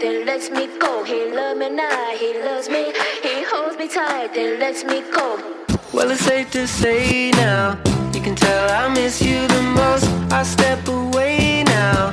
then lets me go. He loves me now, he loves me. He holds me tight, then lets me go. Well, it's safe to say now, you can tell I miss you the most. I step away now,